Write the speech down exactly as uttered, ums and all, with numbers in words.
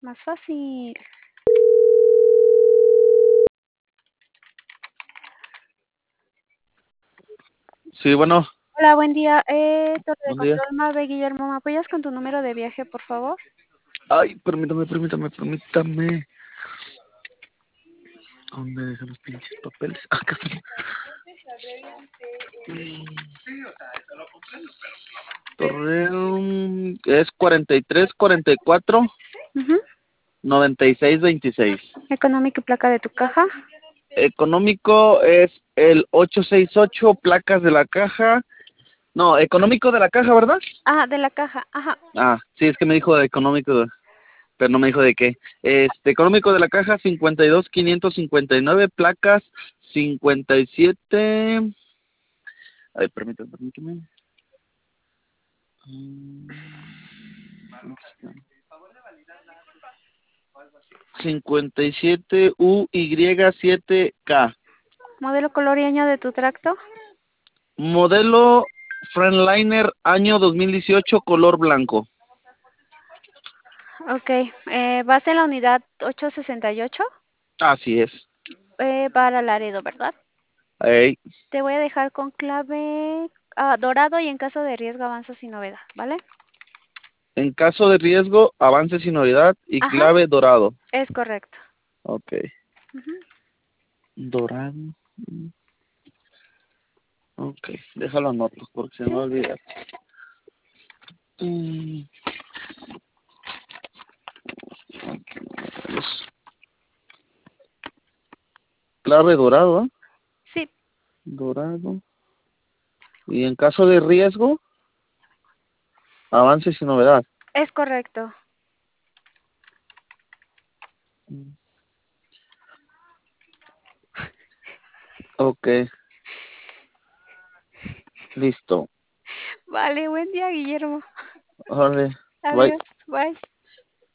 Más fácil. Sí, bueno, Hola, buen día. Eh, Torre de buen día. Control Mave, Guillermo, ¿me apoyas con tu número de viaje, por favor? Ay, permítame, permítame, permítame. ¿Dónde dejé los pinches papeles? Acá están. Torreón es cuarenta y tres, cuarenta y cuatro, Ujú. noventa y seis, veintiséis. Económico y placa de tu caja. Económico es el ochocientos sesenta y ocho, placas de la caja. No, económico de la caja, ¿verdad? Ah, de la caja. Ajá. Ah, sí, es que me dijo de económico, pero no me dijo de qué. Este, económico de la caja cincuenta y dos, quinientos cincuenta y nueve, placas cincuenta y siete. Ay, permítame, permítame. Mm, cincuenta y siete U Y siete K. Modelo, color y año de tu tracto. Modelo Freightliner año dos mil dieciocho, color blanco. Ok. Eh, ¿vas en la unidad ochocientos sesenta y ocho? Así es. Eh, para Laredo, ¿verdad? Ey, Te voy a dejar con clave ah, dorado y en caso de riesgo avanza sin novedad, ¿vale? en caso de riesgo, avance sin novedad y Ajá, clave dorado. es correcto. Ok. Ujú. Dorado. Ok, déjalo anoto porque se me va a Sí. olvidar. Mm, es clave dorado, ¿eh? Sí, Dorado. Y en caso de riesgo, avance sin novedad. es correcto. Mm, ok, listo. Vale, buen día, Guillermo. Vale, bye. Adiós, bye.